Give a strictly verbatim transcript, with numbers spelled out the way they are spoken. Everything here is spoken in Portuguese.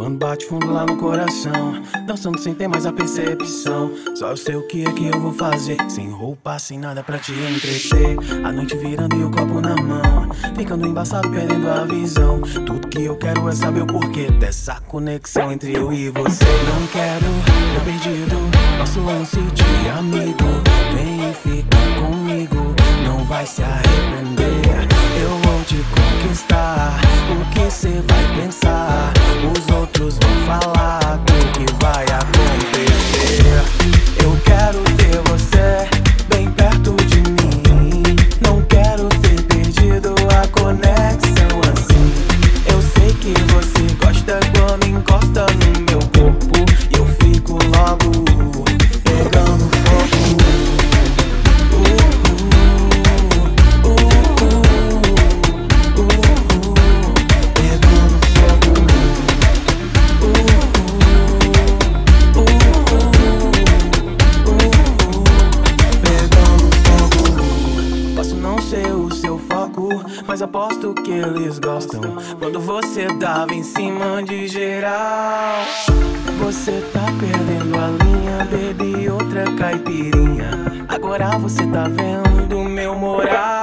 quando bate fundo lá no coração, dançando sem ter mais a percepção. Só eu sei o que é que eu vou fazer, sem roupa, sem nada pra te entreter. A noite virando e o copo na mão, ficando embaçado, perdendo a visão. Tudo que eu quero é saber o porquê dessa conexão entre eu e você. Não quero, tô perdido, nosso lance de amigo. Vem e fica comigo, não vai se arrepender. Eu vou te conquistar, o que cê vai pensar? Os outros vão falar do que vai acontecer. Eu quero ter você bem perto de mim, não quero ter perdido a conexão assim. Eu sei que você gosta quando encosta no meu corpo e eu fico logo pegando fogo. Mas aposto que eles gostam quando você dava em cima de geral. Você tá perdendo a linha, bebi outra caipirinha. Agora você tá vendo meu moral.